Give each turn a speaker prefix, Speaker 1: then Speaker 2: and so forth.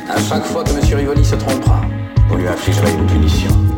Speaker 1: À chaque fois que M. Rivoli se trompera, vous lui infligerez une punition.